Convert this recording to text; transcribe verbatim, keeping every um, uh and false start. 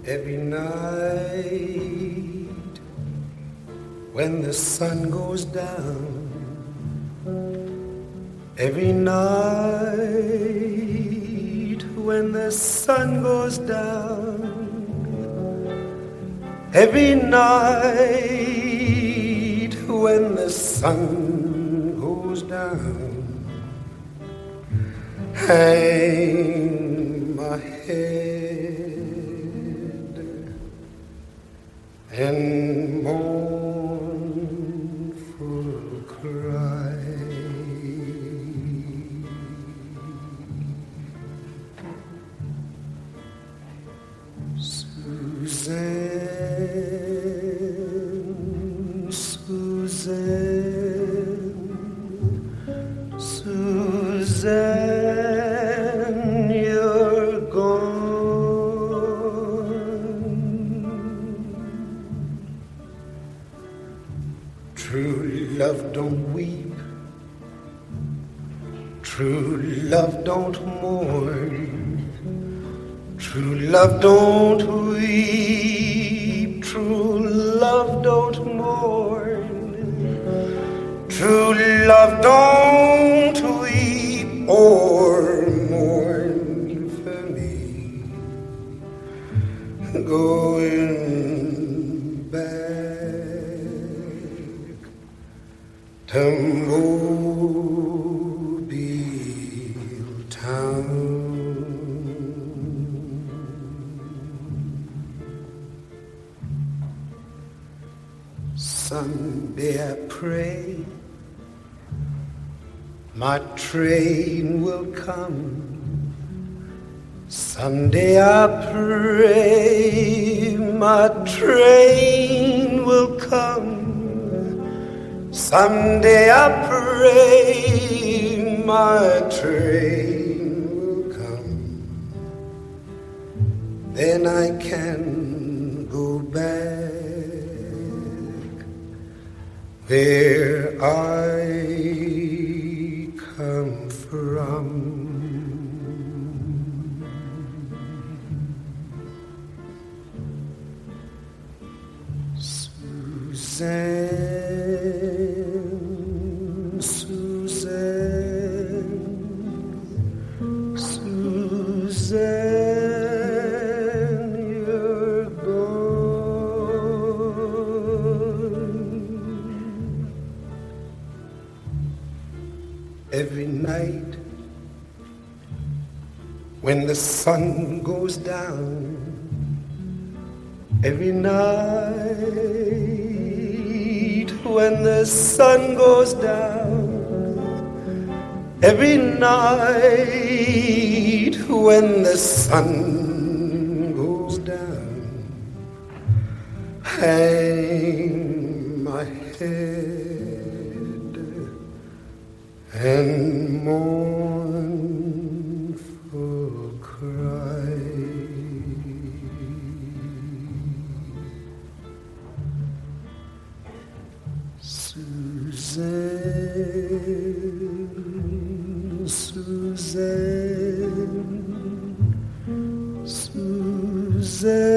Every night when the sun goes down, every night when the sun goes down, every night when the sun goes down, hang my head and mournful cry. Suzanne, Suzanne, Suzanne, you're gone. True love don't weep, true love don't mourn, true love don't weep, true love don't mourn, true love don't weep or mourn for me. Going back to Mobile town. Someday I pray my train will come. Someday I pray my train will come. Someday I pray my train will come. Then I can go back where I come from. Suzanne, Suzanne, Suzanne, you're gone. Every night when the sun goes down, every night when the sun goes down, every night when the sun goes down, hang my head and mournful cry. Suzanne, Suzanne, Suzanne.